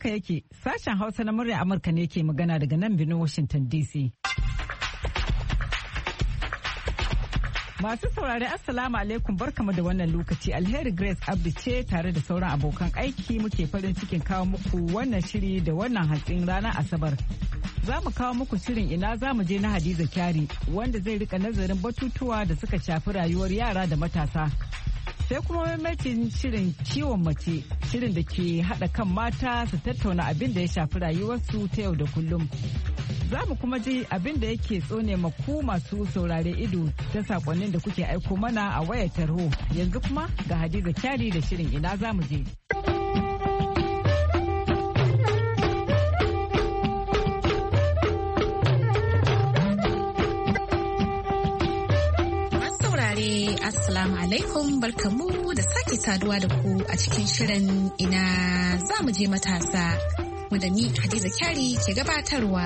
Haka yake, sashen Hausa na murya Amurka ne ke magana daga nan birnin Washington DC. Masu saurari Assalamu alaikum, barkamu da wannan lokaci. Alheri Grace Abdi ce tare da sauran abokan aiki muke farin cikin kawo muku wannan shiri da wannan hantsin ranar Asabar. Za mu kawo muku shirin ina za mu je na Hadiza Kyari wanda zai rika nazarin batutuwa da suka shafi rayuwar yara da matasa. Sai kuma maimacin shirin ciwon mace, shirin da ke haɗa kan mata su tattauna abin da ya shafi rayuwarsu ta yau da kullum. Za mu kuma ji abin da yake tsone maku masu saurare ido ta sakonnin da kuke aiko mana a wayar tarho. Yanzu kuma ga Hadiza Kyari da shirin ina za mu je. Assalamu alaikum, barkamu da sake saduwa da ku a cikin shirin ina za mu je matasa wanda ni Hadiza Kyari ke gabatarwa.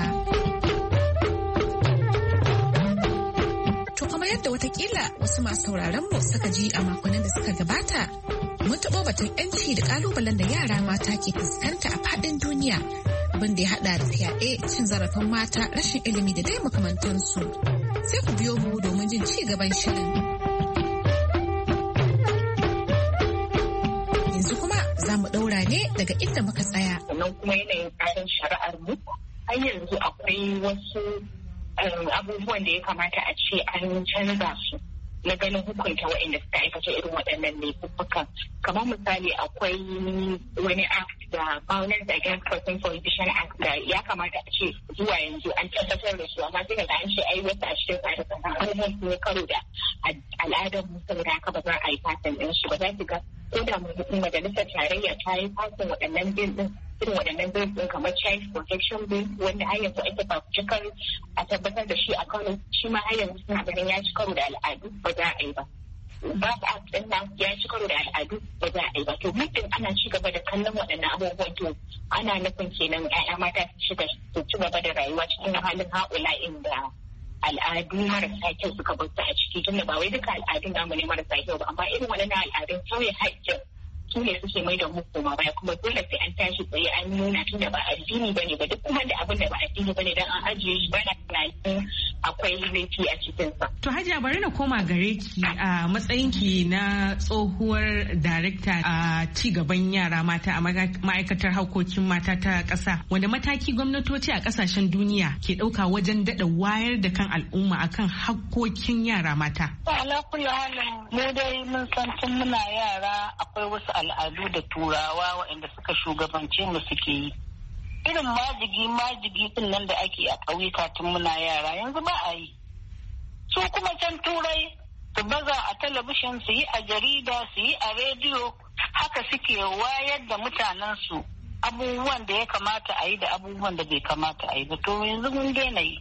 To kamar yadda watakila wasu masu sauraron mu suka ji a makonnin da suka gabata, mun taɓo batun 'yanci da ƙalubalen da yara mata ke fuskanta a faɗin duniya, abin da ya haɗa da fyaɗe, cin zarafin mata, rashin ilimi da dai makamantansu. Sai ku biyo mu domin jin ci gaban shirin. Za mu ɗaura ne daga inda muka tsaya. Sannan kuma yanayin tsarin shari'ar mu, har yanzu akwai wasu abubuwan da ya kamata a ce an canza su na ganin hukunta waɗanda suka aikata irin waɗannan laifukan. Kamar misali akwai wani act da Violence Against Persons Prohibition Act da ya kamata a ce zuwa yanzu an tabbatar da su, amma sai daga an ce ai wasu a cikin tsare-tsaren abubuwan su ne karo da al'adar mu, saboda haka ba za a yi fatan ɗin shi ba. Za ki ga ko da majalisar tarayya ta yi fasin waɗannan bil ɗin, irin waɗannan bil ɗin kamar child protection bill wanda har yanzu ake fafutukar a tabbatar da shi a Kano, shi ma har yanzu suna ganin ya ci karo da al'adu, ba za a yi ba. Babu act ɗin nan ya ci karo da al'adu, ba za a yi ba. To muddin ana ci gaba da kallon waɗannan abubuwan, to ana nufin kenan 'ya'ya mata su ci gaba da rayuwa cikin halin haƙula'in da al'adu marasa kyau suka bar a ciki, tunda ba wai duka al'adun namu ne marasa kyau ba, amma irin waɗannan al'adun sauya haƙƙin su ne suke mai da mu koma baya, kuma dole sai an tashi tsaye an nuna tunda ba addini bane ba, duk kuma da abin da ba addini bane dan an ajiye shi bana tunanin akwai laifi a cikin sa. To Hajiya, bari na koma gare ki a matsayinki na tsohuwar darekta a ci gaban yara mata a ma'aikatar harkokin mata ta ƙasa, wanda mataki gwamnatoci a ƙasashen duniya ke ɗauka wajen daɗa wayar da kan al'umma akan hakkokin yara mata. Ala kulli halin mu dai mun san tun muna yara akwai wasu al'adu da turawa waɗanda suka shugabance mu suke yi. Irin majigi din nan da ake a ƙauyuka tun muna yara yanzu ba a yi. Su kuma can turai su baza a talabishin, su yi a jarida, su yi a rediyo, haka suke wayar da mutanensu abubuwan da ya kamata a yi da abubuwan da bai kamata a yi ba. To yanzu mun daina yi.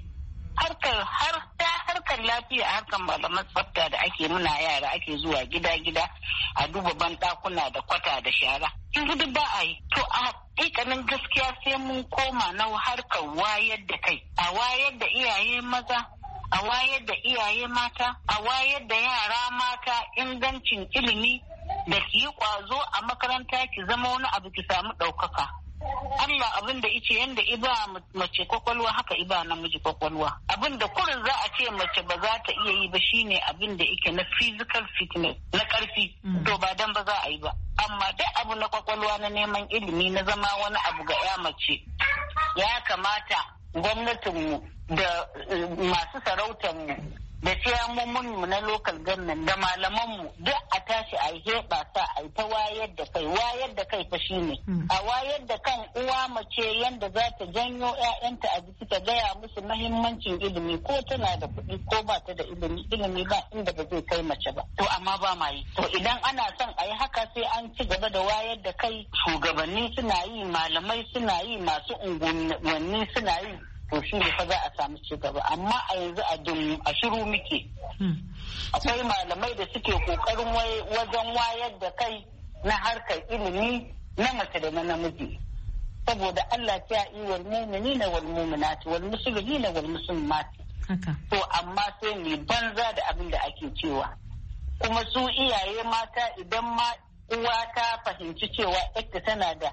Harkar lafiya, harkar malaman tsafta da ake muna yara, ake zuwa gida-gida a duba banɗakuna da kwata da shara. Yanzu duk ba a yi. To a hakikanin gaskiya sai mun koma na harkar wayar da kai. A wayar da iyaye maza, a wayar da iyaye mata, a wayar da yara mata ingancin ilimi, da ki yi ƙwazo a makaranta ki zama wani abu ki samu ɗaukaka. Allah abin da ice yanda iba mace kwakwalwa haka iba namiji kwakwalwa. Abin da kurin za a ce mace ba za ta iya yi ba shine abin da yake na physical fitness, na karfi. To ba dan ba za a yi ba. Amma duk abu na kwakwalwa na neman ilimi na zama wani abu ga ya mace, ya kamata gwamnatinmu da masu sarautarmu da ciyamominmu na local government da malamanmu duk a tashi a yi sa a yi ta wayar da kai. Wayar da kai fa shine a wayar da kan uwa mace yanda za ta janyo 'ya'yanta a jiki, ta gaya musu mahimmancin ilimi, ko tana da kuɗi ko ba ta da ilimi ba inda ba zai kai mace ba. To amma ba ma yi. To idan ana son a yi haka sai an ci gaba da wayar da kai, shugabanni suna yi, malamai suna yi, masu unguwanni suna yi. To shi ne fa za a samu ci gaba, amma a yanzu a shiru muke. Akwai malamai da suke kokarin wajen wayar da kai na harkar ilimi na mace da na namiji. Saboda Allah ta yi wal mu'minina wal mu'minati wal muslimina wal muslimati. To amma sai ne banza da abin da ake cewa. Kuma su iyaye mata idan ma uwa ta fahimci cewa ita tana da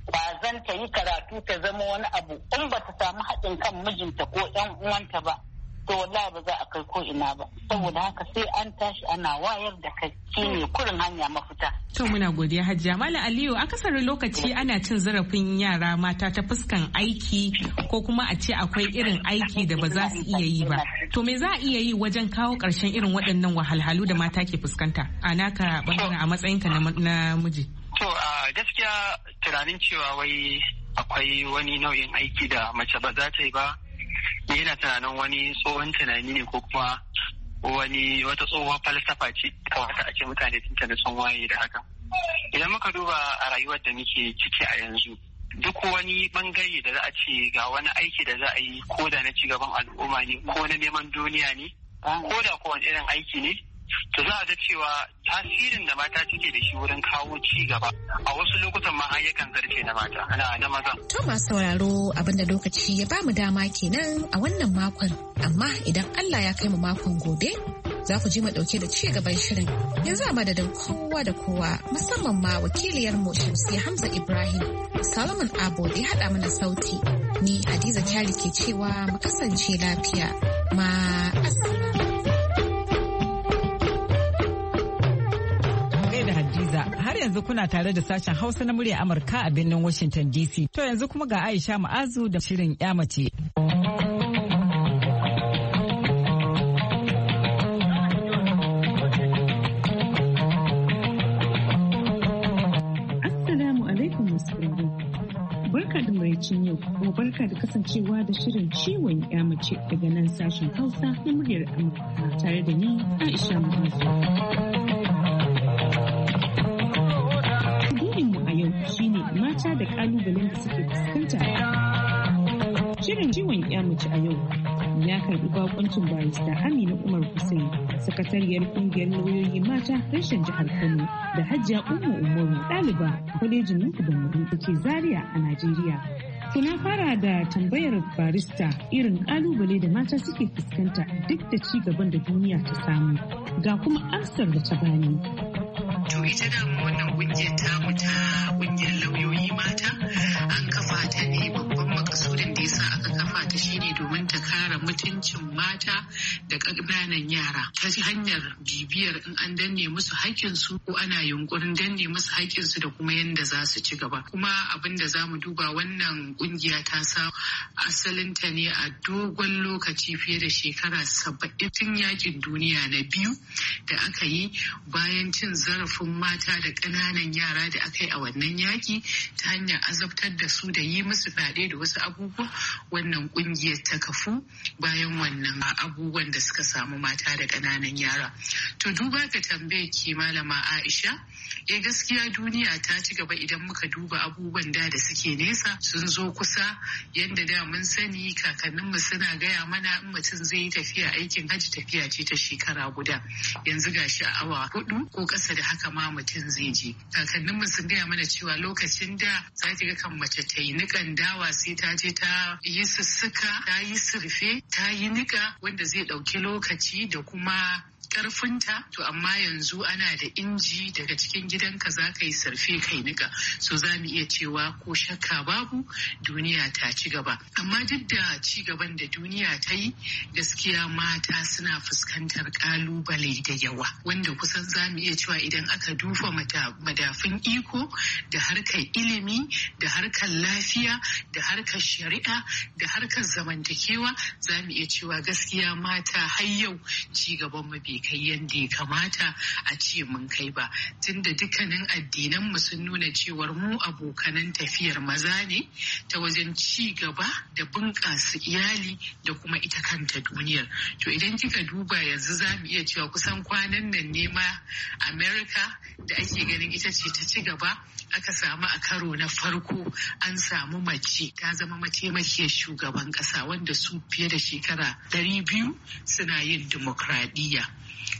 kwazon ta yi karatu ta zama wani abu in ba ta samu haɗin kan mijinta ko ɗan uwanta ba to wallahi ba za a kai ko ina ba. Saboda haka sai an tashi ana wayar da kai shine kurin hanya mafita. To muna godiya Hajiya. Malam Aliyu, akasarin lokaci ana cin zarafin yara mata ta fuskan aiki ko kuma a ce akwai irin aiki da ba za su iya yi ba. To me za a iya yi wajen kawo ƙarshen irin waɗannan wahalhalu da mata ke fuskanta a naka bangaren a matsayinka na miji? To a gaskiya tunanin cewa wai akwai wani nau'in aiki da mace ba za ta yi ba, yana tunanin wani tsohon tunani ne ko kuma wata tsohuwar falsafa ce kawata a ce mutane tuntuni sun waye da haka. Idan muka duba a rayuwar da muke ciki a yanzu, duk wani bangare da za a ce ga wani aiki da za a yi ko da na cigaban al'umma ne ko na neman duniya ne ko da kowane irin aiki ne, to za a ga cewa tasirin da mata suke da shi wurin kawo ci gaba a wasu lokutan ma har yakan zarce na mata na maza. To masu sauraro abinda lokaci ya bamu dama kenan a wannan makon, amma idan Allah ya kai mu makon gobe za ku ji mu dauke da ci gaban shirin. Yanzu a madadin kowa da kowa musamman ma wakiliyar mu Shamsiyya Hamza Ibrahim, Solomon Abo da ya haɗa mana sauti, ni Hadiza Kyari ke cewa mu kasance lafiya. Har yanzu kuna tare da sashen Hausa na murya Amurka a birnin Washington DC. To yanzu kuma ga Aisha Ma'azu da shirin 'ya mace. Assalamu alaikum masu barka da maraicin yau kuma barka da kasancewa da shirin ciwon 'ya mace daga nan sashen Hausa na muryar Amurka tare da ni Aisha Ma'azu. Mata da kalubalen da suke fuskanta. Shirin ciwon 'ya mace a yau ya karbi bakoncin barista Amina Umar Hussein, sakatariyar kungiyar lauyoyi mata reshen jihar Kano, da Hajiya Ummu Umaru, ɗaliba kwalejin Nuku da Muru da ke Zaria a Najeriya. Tuna fara da tambayar barista irin kalubale da mata suke fuskanta duk da ci gaban da duniya ta samu, ga kuma amsar da ta bani. To ita da wannan kungiyar tamu ta kungiyar lauyoyi mata an kafa ta ne, babban makasudin da yasa aka kafa ta shine domin ta kare mutuncin mata da ƙananan yara ta hanyar bibiyar in an danne musu haƙƙinsu ko ana yunkurin danne musu haƙƙinsu da kuma yadda za su ci gaba. Kuma abin da za mu duba, wannan kungiya ta sa asalinta ne a dogon lokaci fiye da shekara 70 tun yakin duniya na biyu da aka yi, bayan cin zarafin mata da ƙananan yara da aka yi a wannan yaki ta hanyar azabtar da su da yi musu fyaɗe da wasu abubuwa. Wannan ƙungiyar ta kafu bayan wannan abubuwan da suka samu mata da ƙananan yara. To duba ga tambayar ki malama Aisha, gaskiya duniya ta ci gaba idan muka duba abubuwan da suke nesa sun zo kusa. Yanda da mun sani kakanninmu suna gaya mana in mutum zai yi tafiya aikin hajji, tafiya ce ta shekara guda, yanzu gashi a awa 4 ko ƙasa da haka ma mutum zai je. Kakanninmu sun gaya mana cewa lokacin da za ki ga kan mace ta yi niƙan dawa sai ta je ta yi sussuka, ta yi surfe, ta yi niƙa wanda zai ɗauki lokaci da kuma karfinta. To amma yanzu ana da inji daga cikin gidanka za ka yi sarfe kai nika. So za mu iya cewa ko shakka babu duniya ta ci gaba. Amma duk da ci gaban da duniya ta yi, gaskiya mata suna fuskantar kalubale da yawa, wanda kusan za mu iya cewa idan aka dufa madafin iko da harkar ilimi da harkar lafiya da harkar shari'a da harkar zamantakewa, za mu iya cewa gaskiya mata har yau ci gaban mu bai kai yadda ya kamata a ce mun kai ba, tunda dukkanin addinan mu sun nuna cewar mu abokanan tafiyar maza ne ta wajen ci gaba da bunƙasa iyali da kuma ita kanta duniyar. To idan kika duba yanzu za mu iya cewa kusan kwanan nan ne ma America da ake ganin ita ce ta ci gaba, aka samu a karo na farko an samu mace ta zama mataimakiyar shugaban ƙasa, wanda su fiye da shekara 200 suna yin dimokuraɗiyya.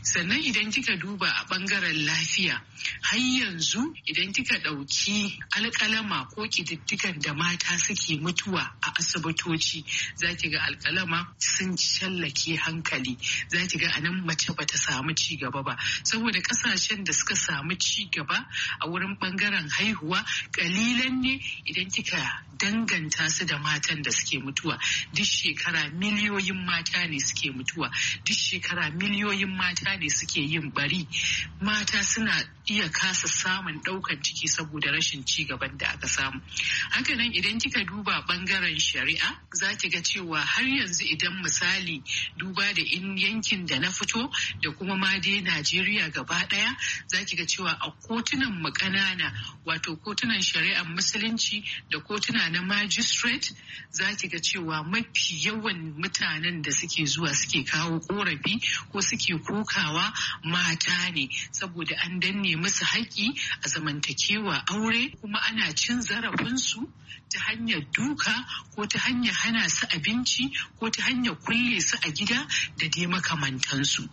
Sannan idan kika duba a ɓangaren lafiya, har yanzu idan kika ɗauki alƙalama ko ƙididdigan da mata suke mutuwa a asibitoci, za ki ga alƙalama sun shallake hankali. Za ki ga anan mace bata samu ci gaba ba, saboda ƙasashen da suka samu ci gaba a wurin ɓangaren haihuwa ƙalilan ne idan kika danganta su da matan da suke mutuwa. Duk shekara miliyoyin mata ne suke mutuwa, duk shekara miliyoyin mata ne suke yin bari. Mata suna iya kasa samun ɗaukan ciki saboda rashin ci gaban da aka samu. Hakanan idan kika duba ɓangaren shari'a, za ki ga cewa har yanzu idan misali duba da yankin da na fito da kuma ma dai Najeriya gaba ɗaya, za ki ga cewa a kotunan mu ƙanana, wato kotunan shari'ar musulunci da kotuna na magistrate, za ki ga cewa mafi yawan mutanen da suke zuwa suke kawo korafi ko suke kokawa mata ne, saboda an danne musu haƙƙi a zamantakewa aure, kuma ana cin zarafinsu ta hanyar duka ko ta hanyar hana su abinci ko ta hanyar kulle su a gida da dai makamantansu.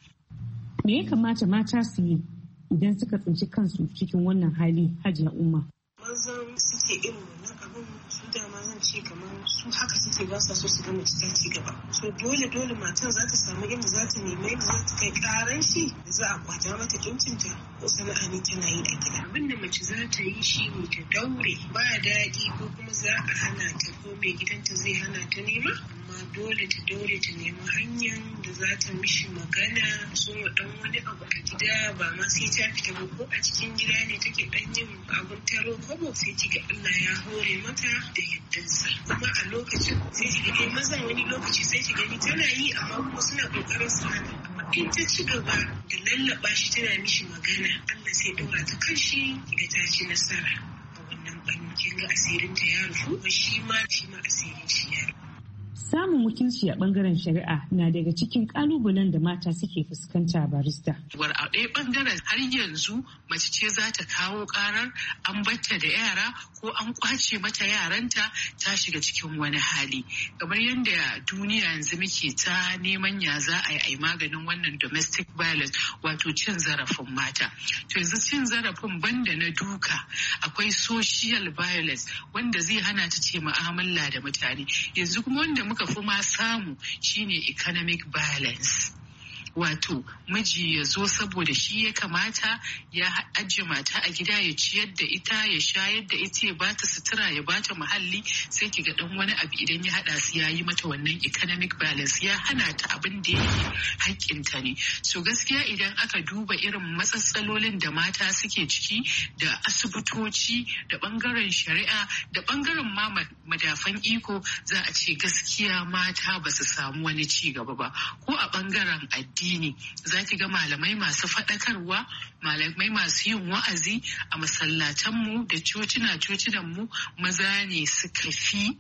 Me ya kamata mata su yi idan suka tsinci kansu cikin wannan hali, Hajiya Umma? Mazan suke irin wannan abin su dama zan ce kamar su haka suke ba sa so su ga mace ta ci gaba. So dole matan za ta samu inda za ta nemi yadda za ta kai karan shi da za a kwata mata kincinta ko sana'a ne tana yi a gida. Abin da mace za ta yi shi ne ta daure, ba daɗi ko kuma za a hana ta ko mai gidanta zai hana ta nema, amma dole ta daure ta nemi hanyar da za ta mishi magana, so dan wani abu a gida ba ma sai ta fita ba, ko a cikin gida ne take dan yin abun taro kobo sai kiga Allah ya hore mata da yaddansa. Kuma a lokacin sai kiga dai mazan wani lokaci sai kiga ni tana yi amma kuma suna kokarin su hana. Amma in ta ci gaba da lallaba shi tana mishi magana, Allah sai dora ta kan shi kiga ta ci nasara a wannan bankin. Kin ga asirin ta ya rufu, shi ma asirin shi ya rufu. Samun wakilci a bangaren shari'a na daga cikin kalubalen da mata suke fuskanta, barista. A ɗaya bangaren har yanzu mace ce za ta kawo karar an batta da yara ko an kwace mata yaranta, ta shiga cikin wani hali. Kamar yadda duniya yanzu muke ta neman ya za a yi maganin wannan domestic violence, wato cin zarafin mata. To yanzu cin zarafin banda na duka, akwai social violence wanda zai hana ta ce mu'amala da mutane. Yanzu kuma wanda muka fi ma samu shine economic violence. Wato miji ya zo saboda shi ya kamata ya ajiye mata a gida, ya ciyar da ita, ya shayar da ita, ya bata sutura, ya bata muhalli, sai ki ga dan wani abu idan ya hada su ya yi mata wannan economic balance, ya hana ta abin da yake haƙƙinta ne. So gaskiya idan aka duba irin matsatsalolin da mata suke ciki da asibitoci da bangaren shari'a da bangaren ma madafan iko, za a ce gaskiya mata ba su samu wani ci gaba ba. Ko a bangaren addini za ki ga malamai masu faɗakarwa, malamai masu yin wa'azi a masallatanmu da cocinanmu maza ne suka fi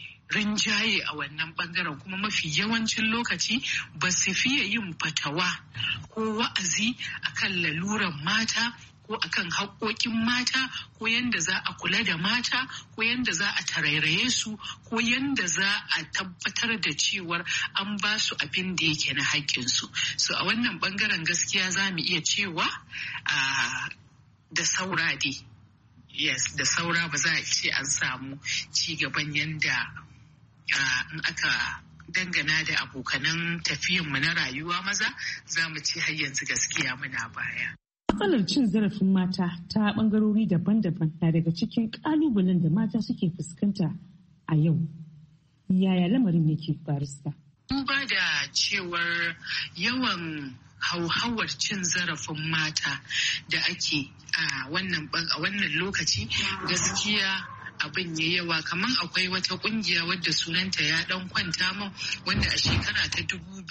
rinjaye a wannan bangaren, kuma mafi yawancin lokaci ba su fiye yin fatawa ko wa'azi akan laluran mata ko akan haƙoƙin mata ko yanda za a kula da mata ko yanda za a tarairaye su ko yanda za a tabbatar da cewar an ba su abin da yake na haƙƙinsu. So a wannan ɓangaren gaskiya za mu iya cewa da saura dai. Yes, da saura ba za a ce an samu ci gaban yanda in aka dangana da abokanan tafiyanmu na rayuwa maza, za mu ce har yanzu gaskiya muna baya. Matsalar cin zarafin mata ta bangarori daban-daban na daga cikin kalubalen da mata suke fuskanta a yau. Yaya lamarin yake, barista? Duba da cewar yawan hauhawar cin zarafin mata da ake a wannan lokaci, gaskiya abin ya yawa. Kamar akwai wata kungiya wadda sunanta ya dan kwanta min, wanda a shekara ta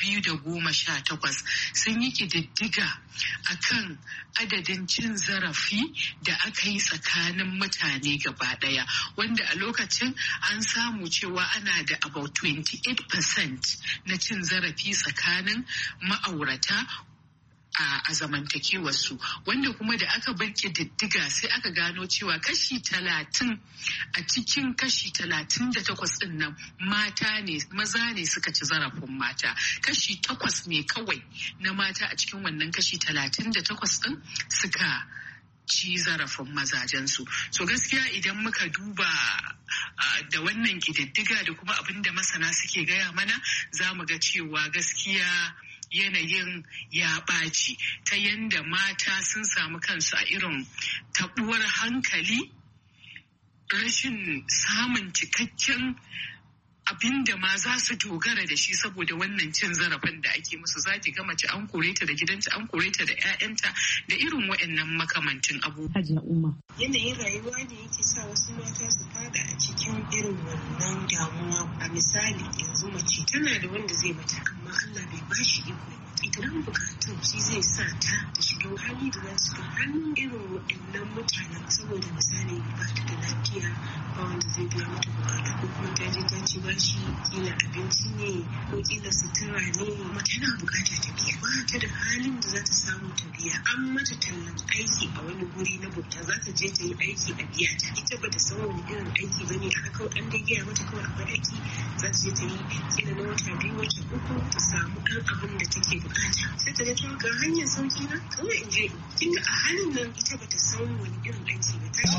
2018 sun yi kididdiga akan adadin cin zarafi da aka yi tsakanin mutane gaba daya, wanda a lokacin an samu cewa ana da about 28% na cin zarafi tsakanin ma'aurata a zamantakewarsu, wanda kuma da aka bar ƙididdiga sai aka gano cewa kashi 30 a cikin kashi 38 ɗin nan maza ne suka ci zarafin mata, kashi 8 ne kawai na mata a cikin wannan kashi 38 ɗin suka ci zarafin mazajensu. So gaskiya idan muka duba da wannan ƙididdiga da kuma abin da masana suke gaya mana, za mu ga cewa gaskiya yanayin ya ɓaci ta yanda mata sun samu kansu a irin taɓuwar hankali, rashin samun cikakken abin da ma za su dogara da shi saboda wannan cin zarafin da ake musu. Za ki ga mace an kore ta da gidanta, an kore ta da 'ya'yanta da irin waɗannan makamancin abubuwa. Yanayin rayuwa ne yake sa wasu mata su fada a cikin irin wannan damuwa. A misali yanzu mace tana da wanda zai mata amma Allah bai ba shi iko. Idan bukatun shi zai sa ta shiga hali da za su ga hannun irin waɗannan mutanen, saboda misali ba ta da lafiya ba wanda zai biya mata bukata, ko kuma ta je ta ci bashi, kila abinci ne ko kila sutura ne, kuma tana bukata ta biya, ba ta da halin da za ta samu ta biya. An mata tallan aiki a wani guri na bauta, za ta je ta yi aiki a biya ta, ita ba ta san wani irin aiki ba ne, aka kawai an dai gaya mata kawai akwai aiki, za ta je ta yi kila na wata 2 wata 3 ta samu ɗan abin da take bukata, sai ta ga ga hanyar sauki na kawai in je. Kinga a halin nan ita bata san wani irin aiki ba, ta shi.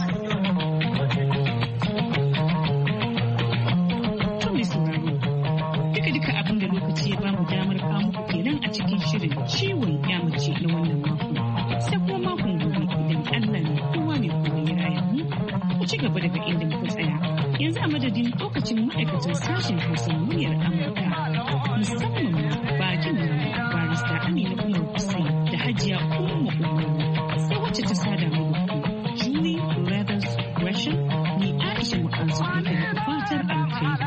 To mai sauraro, duka abin da lokaci ya bamu damar kawo muku kenan a cikin shirin ciwon mace na wannan mako. Sai kuma makon gobe idan Allah ne kowa mai kuma ya raya mu, ku ci gaba daga inda muka tsaya. Yanzu a madadin lokacin ma'aikatan sashen Hausa muryar Amurka, musamman bakin barista Amina Umar Hussein da Hajiya Umma Umar, sai wacce ta sada mu da ku Julie Leathers Gresham, ni Aisha Mu'azu da fatar alkhairi.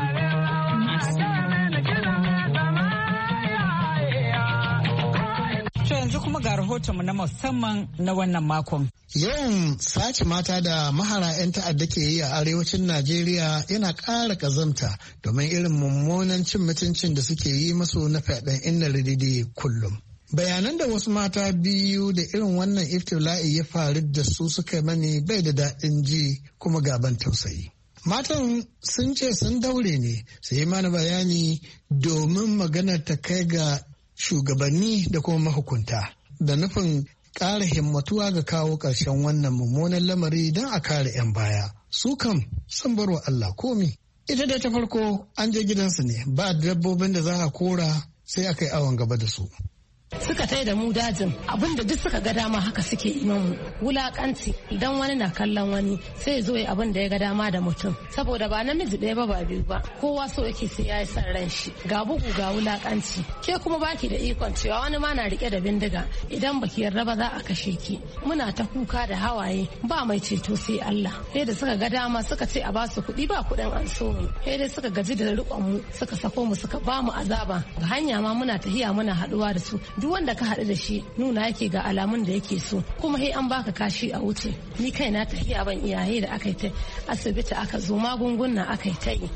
To yanzu kuma ga rahotonmu na musamman na wannan makon. Yawan sace mata da mahara 'yan ta'adda ke yi a arewacin Najeriya yana ƙara ƙazamta domin irin mummunan cin mutuncin da suke yi masu na fyaɗen inna rididi kullum. Bayanan da wasu mata biyu da irin wannan iftila'i ya faru da su suka mani bai da daɗin ji kuma gaban tausayi. Matan sun ce sun daure ne su yi mana bayani domin maganar ta kai ga shugabanni da kuma mahukunta da nufin ƙara himmatuwa ga kawo ƙarshen wannan mummunan lamari don a kare 'yan baya. Su kam sun bar wa Allah komi. Ita da ta farko an je gidansu ne ba dabbobin da za a kora sai aka yi awon gaba da su. Suka tai da mu dajin abinda duk suka ga dama haka suke yi mu wulakanci idan wani na kallon wani sai ya zo ya abin da ya ga dama da mutum saboda ba namiji ɗaya ba biyu ba kowa so yake sai ya yi son ran shi ga bugu ga wulakanci ke kuma baki da ikon cewa wani ma na rike da bindiga idan baki yarda ba za a kashe ki muna ta kuka da hawaye ba mai ceto sai Allah sai da suka ga dama suka ce a basu kuɗi ba kuɗin an so mu sai dai suka gaji da riƙon mu suka sako mu suka ba mu azaba ga hanya ma muna tahiya muna haɗuwa da su duk wanda ka haɗu da shi nuna yake ga alamun da yake so kuma sai an baka kashi a wuce ni kaina tafiya ban iyaye da aka yi ta asibiti aka zo magunguna aka yi ta yi.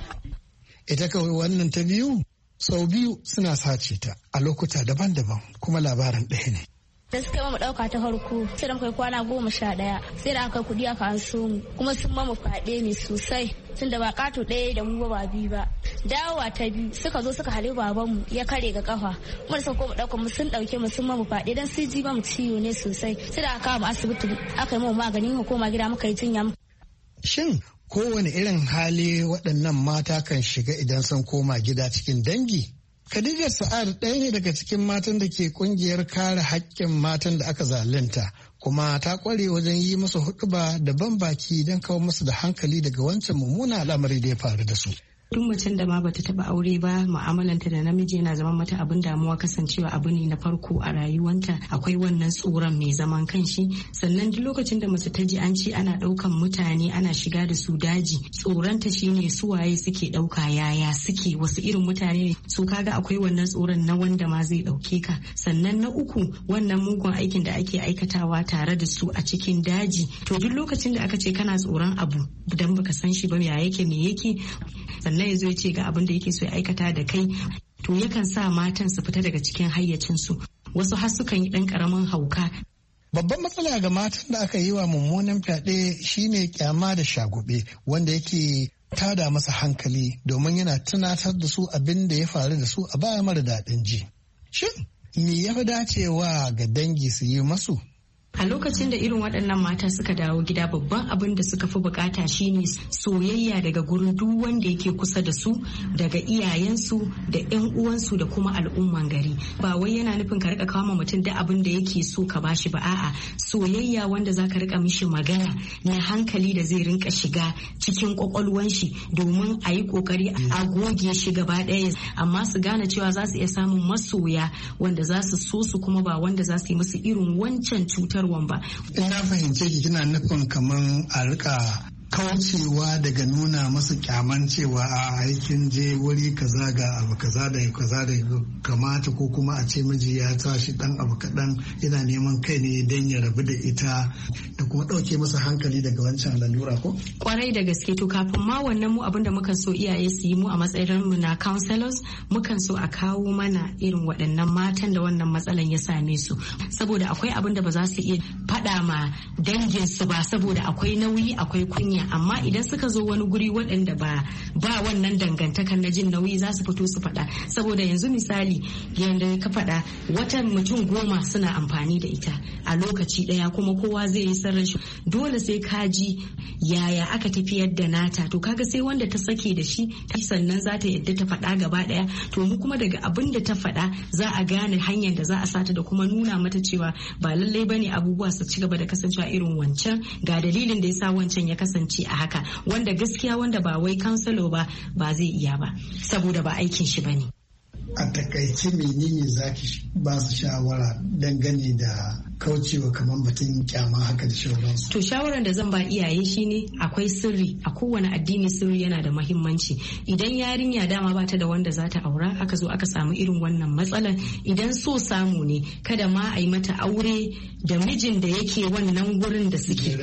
Ita kawai wannan ta biyu sau biyu suna sace ta a lokuta daban-daban kuma labarin ɗaya ne. Da suka mu dauka ta farko sai da kai kwana 11 sai da aka kuɗi aka anso mu kuma sun mamu faɗe ne sosai tun da ba kato ɗaya da mu ba biyu ba dawowa ta biyu suka zo suka hali babanmu ya kare ga kafa kuma da suka mu dauka mu sun dauke mu sun mamu faɗe dan sun ji ba mu ciwo ne sosai sai da aka mu asibiti aka yi mu magani mu koma gida muka yi jinya. Shin kowane irin hali waɗannan mata kan shiga idan sun koma gida cikin dangi? Khadija Sa'ad ɗaya ne daga cikin matan da ke kungiyar kare haƙƙin matan da aka zalunta kuma ta ƙware wajen yi musu huɗuba da ban baki don kawo musu da hankali daga wancan mummunan al'amari da ya faru da su. Duk macen da ma bata taba aure ba mu'amalanta da namiji yana zama mata abin damuwa kasancewa abu ne na farko a rayuwanta akwai wannan tsoron mai zaman kanshi sannan duk lokacin da mace ta ji an ce ana daukan mutane ana shiga da su daji tsoronta shine su waye suke dauka yaya suke wasu irin mutane ne so kaga akwai wannan tsoron na wanda ma zai dauke ka sannan na uku wannan mugun aikin da ake aikatawa tare da su a cikin daji to duk lokacin da aka ce kana tsoron abu dan baka san shi ba ya yake me yake sannan ya zo ya ce ga abin da yake so ya aikata da kai to yakan sa matan su fita daga cikin hayyacinsu wasu har sukan yi ɗan ƙaramin hauka. Babban matsala ga matan da aka yi wa mummunan fyaɗe shine kyama da shagube wanda yake tada masa hankali domin yana tunatar da su abin da ya faru da su a baya mara daɗin ji. Shin me ya fi dacewa ga dangi su yi masu? A lokacin da irin waɗannan mata suka dawo gida, babban abin da suka fi bukata shine soyayya daga gurin duk wanda yake kusa da su, daga iyayensu da 'yan uwansu da kuma al'umman gari. Ba wai yana nufin ka rika kawo mutum da abin da yake so ka bashi ba, a'a soyayya wanda zaka rika mishi magana na hankali da zai rinka shiga cikin kwakwalwan shi domin a yi kokari a goge shi gaba ɗaya, amma su gane cewa za su iya samun masoya wanda za su so su kuma ba wanda za su yi musu irin wancan cutar ba. Ina fahimce ki kina nufin kaman a rika kaucewa daga nuna masa kyaman cewa a aikin je wuri kaza ga abu kaza da kamata, ko kuma a ce miji ya tashi dan abu kaɗan yana neman kai ne don ya rabu da ita, da kuma ɗauke masa hankali daga wancan lalura ko? Kwarai da gaske, to kafin ma wannan mu abinda mukan so iyaye su yi mu a matsayin mu na counselors, mukan so a kawo mana irin waɗannan matan da wannan matsalan ya same su, saboda akwai abin da ba za su iya faɗa ma dangin su ba saboda akwai nauyi akwai kunya, amma idan suka zo wani guri waɗanda ba wannan dangantakan na jin nauyi za su fito su faɗa. Saboda yanzu misali yadda ka faɗa, wata mutum 10 suna amfani da ita a lokaci ɗaya kuma kowa zai yi sarran shi, dole sai ka ji yaya aka tafiyar da nata, to kaga sai wanda ta sake da shi sannan za ta yadda ta faɗa gaba ɗaya. To mu kuma daga abin da ta faɗa za a gane hanyar da za a sata da kuma nuna mata cewa ba lallai bane abubuwa su ci gaba da kasancewa irin wancan, ga dalilin da yasa wancan ya kasance a haka, wanda gaskiya wanda ba wai kansalo ba zai iya ba saboda ba aikin shi bane. A takaice menene zaki ba su shawara dangane da kaucewa kamar batun kyama haka da shauransu? To shawaran da zan ba iyaye shine akwai sirri, a kowane addini sirri yana da mahimmanci. Idan yarinya dama ba ta da wanda za ta aura, aka zo aka samu irin wannan matsalar, idan so samu ne kada ma a yi mata aure da mijin da yake wannan gurin da suke,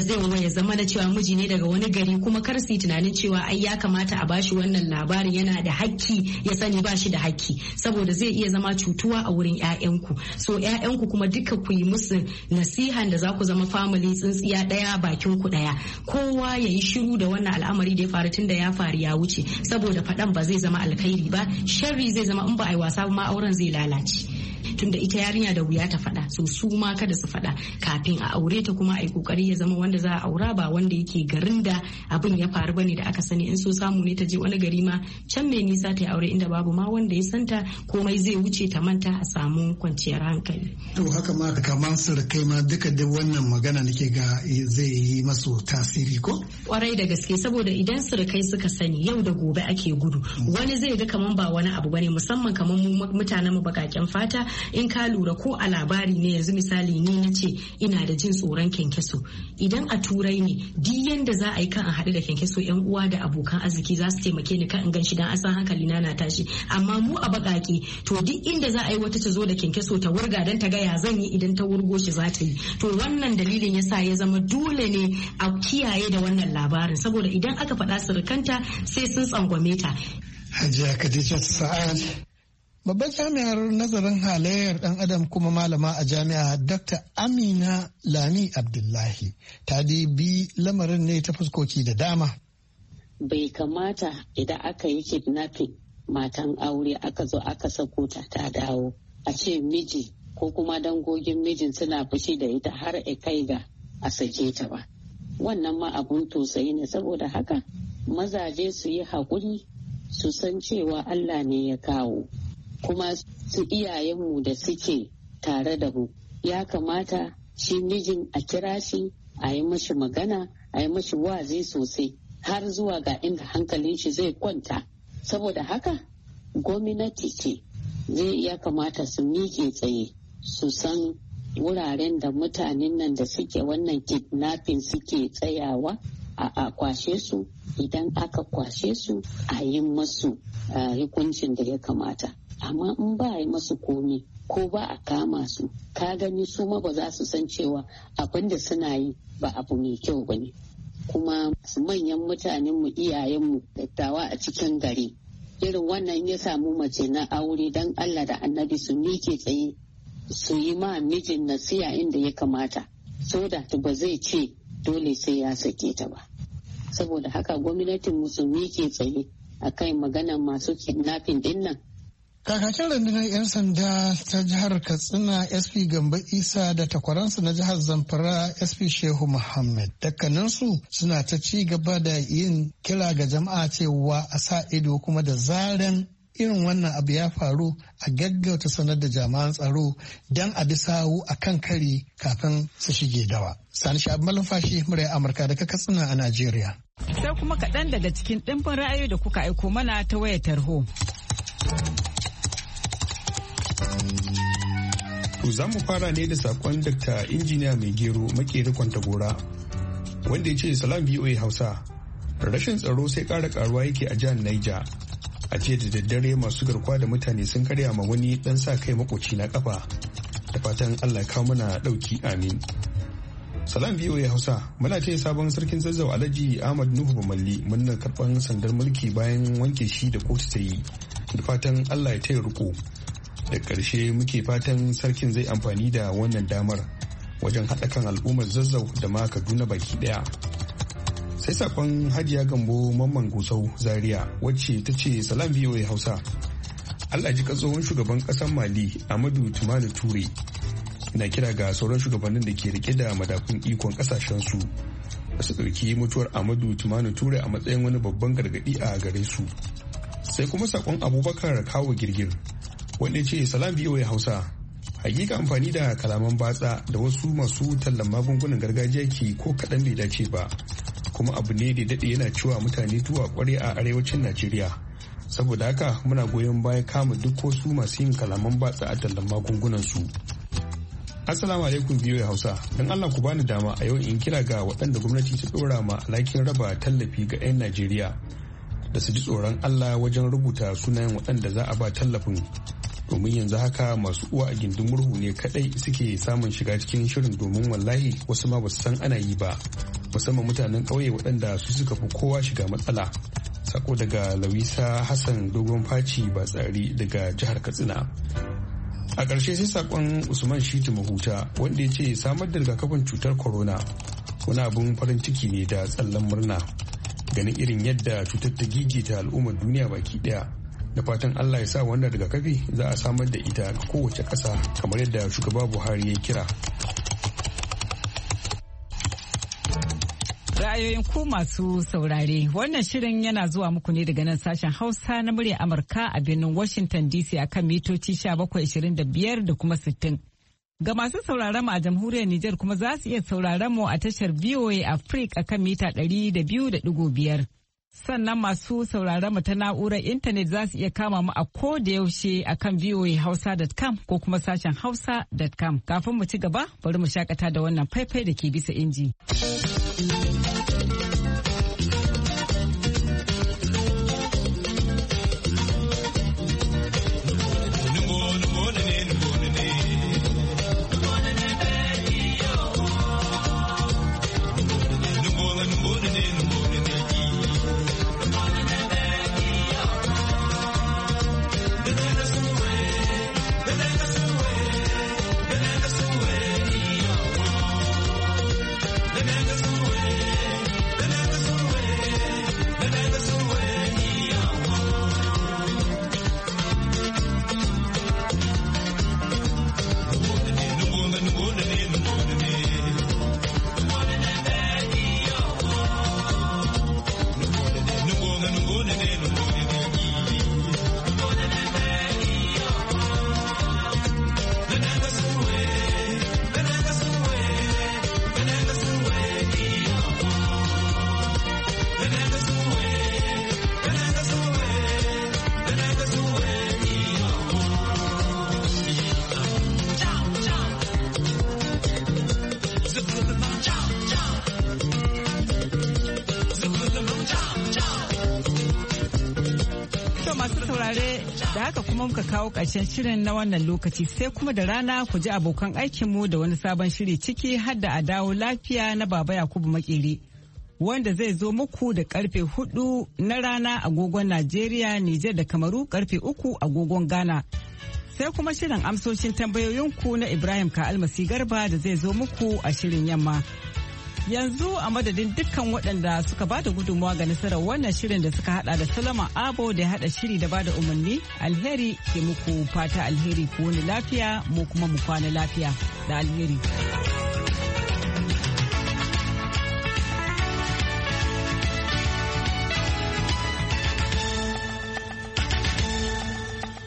ya zama da cewa miji ne daga wani gari, kuma kar su yi tunanin cewa ai ya kamata a bashi wannan labarin yana da hakki ya sani ba shi da hakki, saboda zai iya zama cutuwa a wurin 'ya'yanku. So 'ya'yanku kuma duka ku yi musu nasihan da za ku zama family tsintsiya daya bakin ku daya, kowa ya yi shiru da wannan al'amari da ya faru tun da ya faru ya wuce, saboda faɗan ba zai zama alkhairi ba, sharri zai zama in ba a yi wasa ma auren zai lalace. Tunda ita yarinya da wuya ta faɗa, so su ma kada su faɗa kafin a aure ta, kuma a yi kokari ya zama wanda za a aura ba wanda yake garin da abin ya faru bane da aka sani. In so samu ne ta je wani gari ma can mai nisa ta yi aure inda babu ma wanda ya santa, komai zai wuce ta manta, a samu kwanciyar hankali. To haka ma kamar surukai ma duka da wannan magana nake ga zai yi masu tasiri ko? Kwarai da gaske, saboda idan surukai suka sani yau da gobe ake gudu, wani zai ga kaman ba wani abu bane, musamman kamar mu mutanen mu bakaken fata. In ka lura ko a labari ne, yanzu misali ni na ce ina da jin tsoron kyankyaso, idan a turai ne duk yanda za a yi kan a haɗu da kyankyaso, yan uwa da abokan arziki za su taimake ni kan in gan shi dan asan hankali na tashi. Amma mu a bakake to duk inda za a yi wata ta zo da kyankyaso ta wurga dan ta ga ya zan yi idan ta wurgo shi za ta yi. To wannan dalilin yasa ya zama dole ne a kiyaye da wannan labarin, saboda idan aka faɗa surukanta sai sun tsangwame ta. Hajiya Khadija Sa'ad, babbar jami'ar nazarin halayyar ɗan adam kuma malama a jami'a Dr. Amina Lami Abdullahi ta bi lamarin ne ta fuskoki da dama. Bai kamata idan aka yi kidnapping matan aure aka zo aka sako ta dawo, a ce miji ko kuma dangogin mijin suna fushi da ita har a kai ga a sake ta ba. Wannan ma abun tausayi ne, saboda haka mazaje su yi haƙuri su san cewa Allah ne ya kawo. Kuma su iyayenmu da suke tare da mu, ya kamata shi mijin a kira shi, a yi mashi magana, a yi mashi wazi sosai har zuwa ga inda hankalin shi zai kwanta. Saboda haka gwamnati ce ya kamata su miƙe tsaye, su san wuraren da mutanen nan da suke wannan kidnapping suke tsayawa, a kwashe su, idan aka kwashe su a yi masu hukuncin da ya kamata. Amma in ba a yi masu komi ko ba a kama su, ka gani su ma ba za su san cewa abin da suna yi ba abu mai kyau ba ne. Kuma manyan mutanenmu, iyayenmu, dattawa a cikin gari, irin wannan ya samu mace na aure don Allah da Annabi su miƙe tsaye su yi ma mijin nasiya inda ya kamata, so da ba zai ce dole sai ya sake ta ba. Saboda haka gwamnatin musulmi ke tsaye a kan maganan masu kidnapping din nan. Kakakin rundunar 'yan sanda ta jihar Katsina SP Gambo Isa da takwaransu na jihar Zamfara SP Shehu Muhammad dukkaninsu suna ta ci gaba da yin kira ga jama'a cewa a sa ido kuma da zaren irin wannan abu ya faru a gaggauta sanar da jami'an tsaro don a bi sawu a kan kari kafin su shige dawa. Sani Sha'ab Malumfashi, muryar Amurka daga Katsina a Najeriya. Sai kuma kaɗan daga cikin ɗimbin ra'ayoyi da kuka aiko mana ta wayar tarho. To za mu fara ne da sakon Dr. Injiniya Mai Gero Makeri Kwantagora wanda ya ce salam BOA Hausa. Rashin tsaro sai ƙara ƙaruwa yake a jihar Niger. A ce da daddare masu garkuwa da mutane sun karya ma wani ɗan sa kai makoci na kafa. Da fatan Allah kawo mana ɗauki amin. Salam BOA Hausa, muna ce sabon sarkin Zazzau Alhaji Ahmad Nuhu Bamalli muna karɓar sandar mulki bayan wanke shi da kotu ta yi. Da fatan Allah ya taya riko. Da ƙarshe muke fatan sarkin zai amfani da wannan damar wajen haɗa kan al'ummar Zazzau da ma Kaduna baki ɗaya. Sai sakon Hajiya Gambo Mamman Gusau Zaria wacce ta ce salam BOA Hausa. Allah ji tsohon shugaban ƙasar Mali Amadu Tumani Ture. Na kira ga sauran shugabannin da ke rike da madafun ikon ƙasashen su da su ɗauki mutuwar Amadu Tumani Ture a matsayin wani babban gargaɗi a gare su. Sai kuma sakon Abubakar Kawo Girgir wanda ce salam BOA Hausa. Hakika amfani da kalaman batsa da wasu masu tallan magungunan gargajiya ke ko kaɗan bai dace ba, kuma abu ne da daɗe yana cewa mutane tuwa kware a arewacin Najeriya. Saboda haka muna goyon baya kama duk wasu masu yin kalaman batsa a tallan magungunan su. Assalamu alaikum BOA Hausa. Don Allah ku bani dama a yau in kira ga waɗanda gwamnati ta ɗora ma alhakin raba tallafi ga 'yan Najeriya da su ji tsoron Allah wajen rubuta sunayen waɗanda za a ba tallafin. Domin yanzu haka masu uwa a gindin murhu ne kadai suke samun shiga cikin shirin, domin wallahi wasu ma basu san ana yi ba, musamman mutanen ƙauye waɗanda su suka fi kowa shiga matsala. Sako daga Lawisa Hassan Dogon Faci Batsari daga jihar Katsina. A ƙarshe sai sakon Usman Shitu Mahuta wanda ya ce samar da rigakafin cutar corona wani abun farin ciki ne da tsallan murna ganin irin yadda cutar ta gigita al'ummar duniya baki ɗaya. Da fatan Allah ya sa wannan rigakafi za a samar da ita ga kowace ƙasa kamar yadda shugaba Buhari ya kira. Ra'ayoyin ku masu saurare, wannan shirin yana zuwa muku ne daga nan sashen Hausa na muryar Amurka a birnin Washington DC akan mitoci 1725 da kuma 60. Ga masu sauraron mu a jamhuriyar Nijar kuma za su iya sauraron mu a tashar VOA Africa akan mita 200.5. Sannan masu sauraron mu ta na'urar intanet za su iya kama mu a ko da yaushe akan voahausa.com ko kuma sashen hausa.com. Kafin mu ci gaba, bari mu shakata da wannan faifai da ke bisa inji. Da haka kuma muka kawo ƙarshen shirin na wannan lokaci, sai kuma da rana ku ji abokan aikinmu da wani sabon shiri ciki har da a dawo lafiya na Baba Yakubu Makeri, wanda zai zo muku da karfe 4 na rana agogon Najeriya, Nijar da Kamaru, karfe 3 agogon Ghana. sai kuma shirin amsoshin tambayoyinku na Ibrahim Ka'almasi Garba da zai zo muku a shirin yamma. Yanzu a madadin dukkan waɗanda suka ba da gudunmawa ga nasarar wannan shirin da suka hada da Solomon Abo da ya hada shiri da ba da umarni, alheri ke muku fata alheri ku wani lafiya mu kuma mu kwana lafiya da alheri.